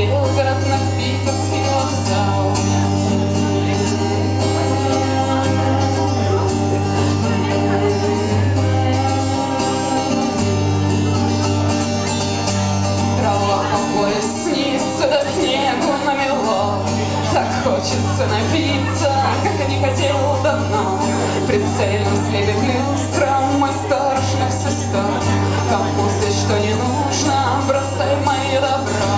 Белгород на питерский вокзал. Трава по пояс снится, до снегу намело. Так хочется напиться, как не хотел давно. Прицельно светит люстра, мой сторож на всю сторону. Кому здесь что не нужно, бросай мое добро.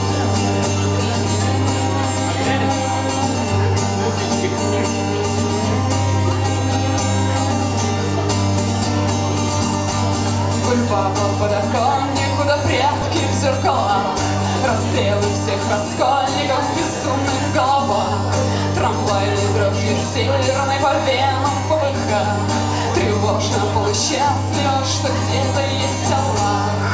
Гульба по подоконнику, до прятки в зеркалах, расстрелы всех раскольников в безумных головах. Трамвайной дрожью северной по венам полыхах. Тревожно, полусчастливо, что где-то есть Аллах.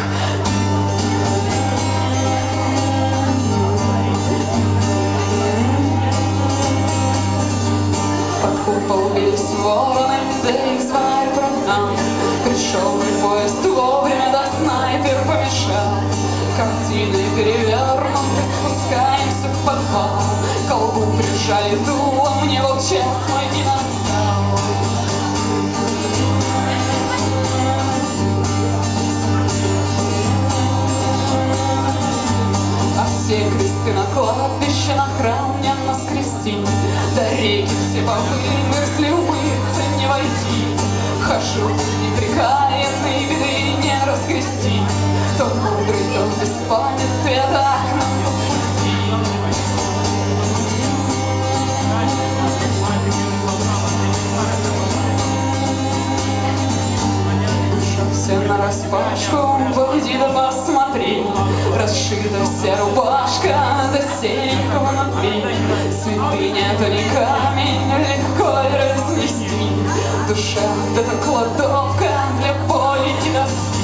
Под купол бились вороны, да их звали братан. Пришел ли поезд вовремя, да снайпер помешал. Картины перевернуты, спускаемся в подвал. К колбу прижали дуло, мне был час мой и настал. А все кресты на кладбище, на храм не на скрести. Да реки все повымерзли, умыться не войти. Хожу неприкаянный, беды не разгрести. То мудрый, то в беспамятстве, а так нам по пути. Все нараспашку, пойди да посмотри. Расшита вся рубашка, да серенького внутри. Святыня, то не камень, легко и разнести. Душа, да то кладовка для боли и тоски.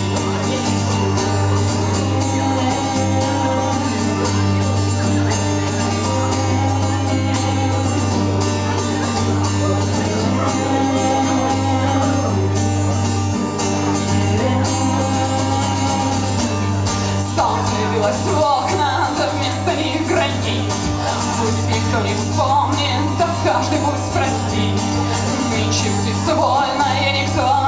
Билась в окна, да вместо них гранит. Пусть никто не вспомнит, да каждый пусть простит. Нынче птица вольная, никто